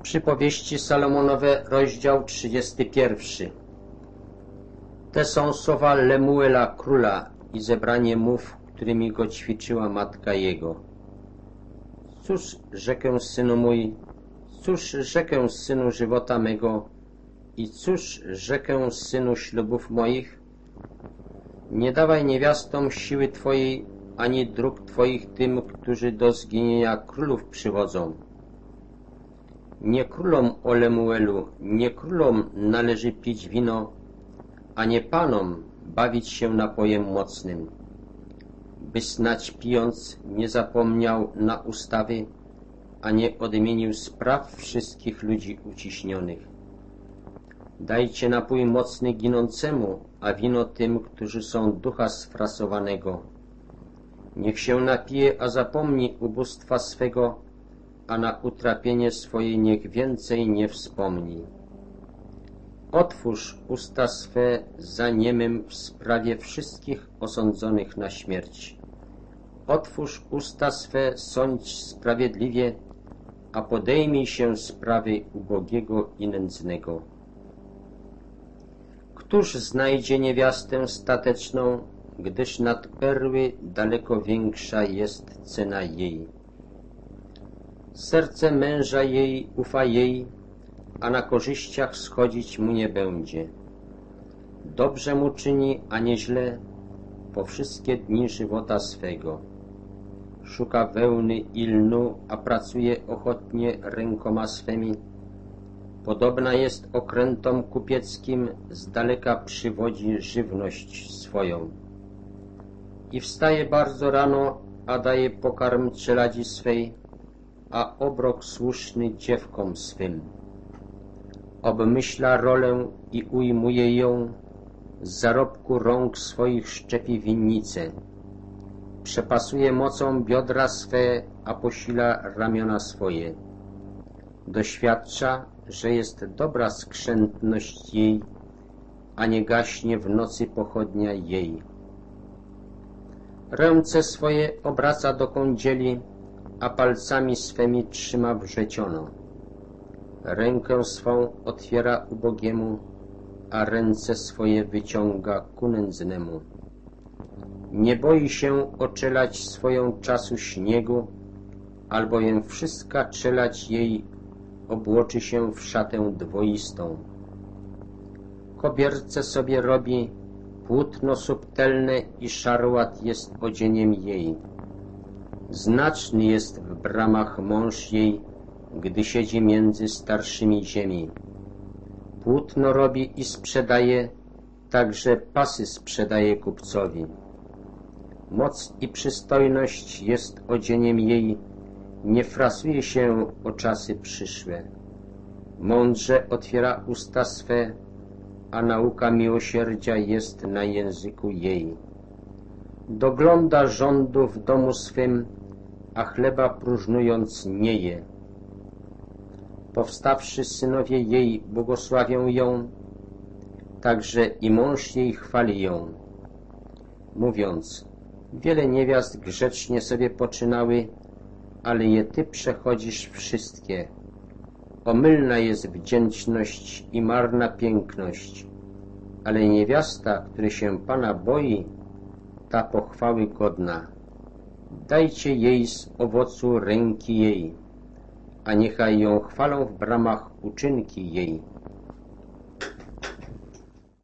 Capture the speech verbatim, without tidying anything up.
Przypowieści Salomonowe, rozdział trzydziesty pierwszy. Te są słowa Lemuela króla i zebranie mów, którymi go ćwiczyła matka jego. Cóż rzekę, synu mój, cóż rzekę, synu żywota mego i cóż rzekę, synu ślubów moich? Nie dawaj niewiastom siły Twojej, ani dróg Twoich tym, którzy do zginienia królów przywodzą. Nie królom, o Lemuelu, nie królom należy pić wino, a nie panom bawić się napojem mocnym, by snać pijąc nie zapomniał na ustawy, a nie odmienił spraw wszystkich ludzi uciśnionych. Dajcie napój mocny ginącemu, a wino tym, którzy są ducha sfrasowanego. Niech się napije, a zapomni ubóstwa swego, a na utrapienie swoje niech więcej nie wspomni. Otwórz usta swe za niemym w sprawie wszystkich osądzonych na śmierć. Otwórz usta swe, sądź sprawiedliwie, a podejmij się sprawy ubogiego i nędznego. Któż znajdzie niewiastę stateczną, gdyż nad perły daleko większa jest cena jej. Serce męża jej ufa jej, a na korzyściach schodzić mu nie będzie. Dobrze mu czyni, a nie źle, po wszystkie dni żywota swego. Szuka wełny i lnu, a pracuje ochotnie rękoma swemi. Podobna jest okrętom kupieckim, z daleka przywodzi żywność swoją. I wstaje bardzo rano, a daje pokarm czeladzi swej, a obrok słuszny dziewkom swym. Obmyśla rolę i ujmuje ją, z zarobku rąk swoich szczepi winnice. Przepasuje mocą biodra swe, a posila ramiona swoje. Doświadcza, że jest dobra skrzętność jej, a nie gaśnie w nocy pochodnia jej. Ręce swoje obraca do kądzieli, a palcami swemi trzyma wrzeciono. Rękę swą otwiera ubogiemu, a ręce swoje wyciąga ku nędznemu. Nie boi się oczelać swoją czasu śniegu, albowiem wszystka czelać jej obłoczy się w szatę dwoistą. Kobierce sobie robi, płótno subtelne i szarłat jest odzieniem jej. Znaczny jest w bramach mąż jej, gdy siedzi między starszymi ziemi. Płótno robi i sprzedaje, także pasy sprzedaje kupcowi. Moc i przystojność jest odzieniem jej, nie frasuje się o czasy przyszłe. Mądrze otwiera usta swe, a nauka miłosierdzia jest na języku jej. Dogląda rządu w domu swym, a chleba próżnując nie je. Powstawszy synowie jej błogosławią ją, także i mąż jej chwali ją, mówiąc: wiele niewiast grzecznie sobie poczynały, ale je ty przechodzisz wszystkie. Omylna jest wdzięczność i marna piękność, ale niewiasta, której się Pana boi, ta pochwały godna. Dajcie jej z owocu ręki jej, a niechaj ją chwalą w bramach uczynki jej.